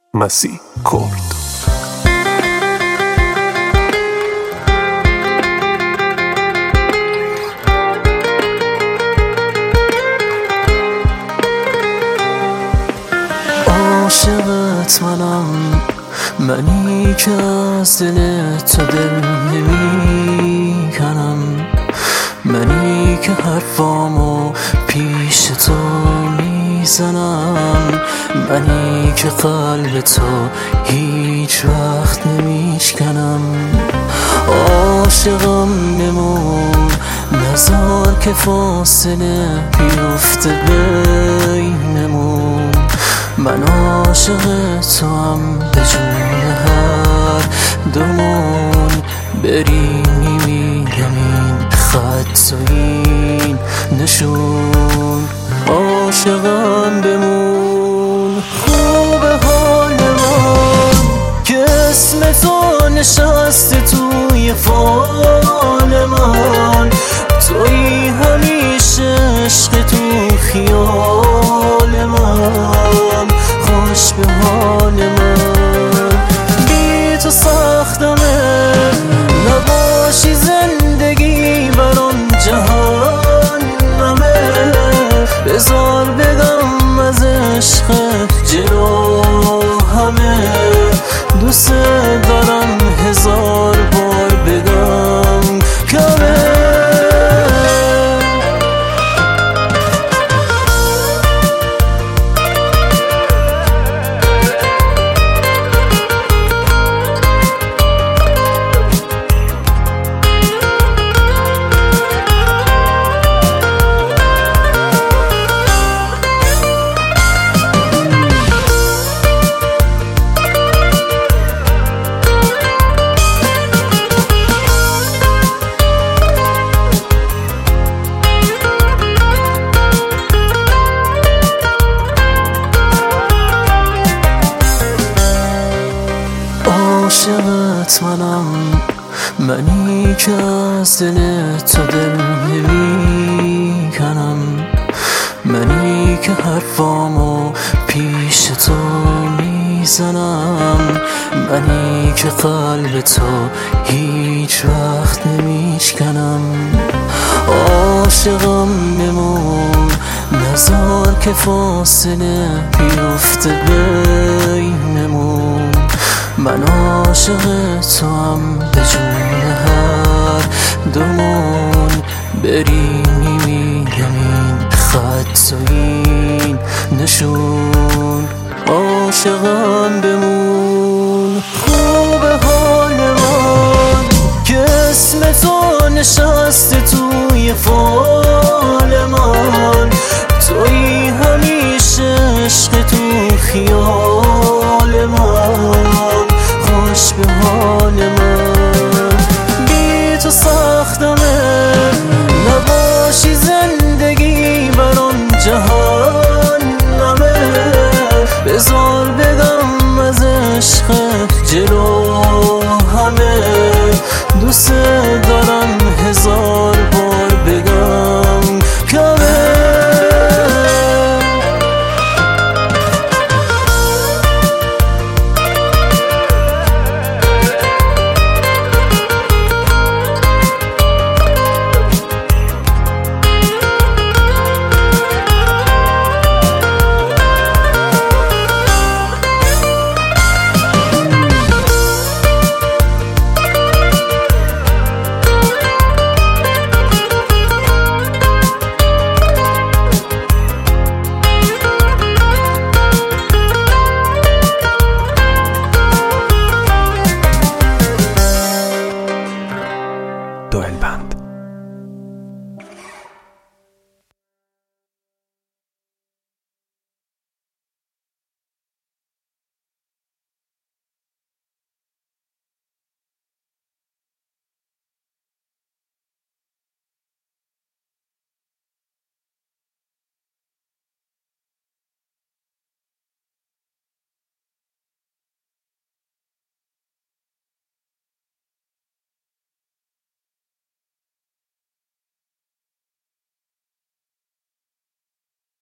مسیح کرد. عاشقت منی که از دل تو دل نمی کنم، منی که حرفامو پیش تو میزنم، منی که قلب تو هیچ وقت نمیشکنم. عاشقم بمون، نذار که فاصله بیفته بینمون. من عاشق تو هم به جون هر دومون، بریم میگم این خط و این نشون. عاشقم بمون، خوب حال من که اسم تو نشسته توی فال من. توی همیشه عشق تو خیال من، خوش به حال من. بی تو سختمه، نباشی زندگی برام جهنمه. بذار بگم از عشقت جلو همه، دوست دارم هزار بار بگم کمه. عاشقت منی که از دل تو دل نمی کنم، منی که حرفامو پیش تو میزنم، منی که قلب تو هیچ وقت نمیشکنم. عاشقم بمون، نذار که فاصله بیفته بینمون. من عاشق تو هم به جون هر دومون، بریم میگم این خط و این نشون. عاشقم بمون، خوب حال من که اسم تو نشسته توی فال من. توی همیشه عشق تو خیال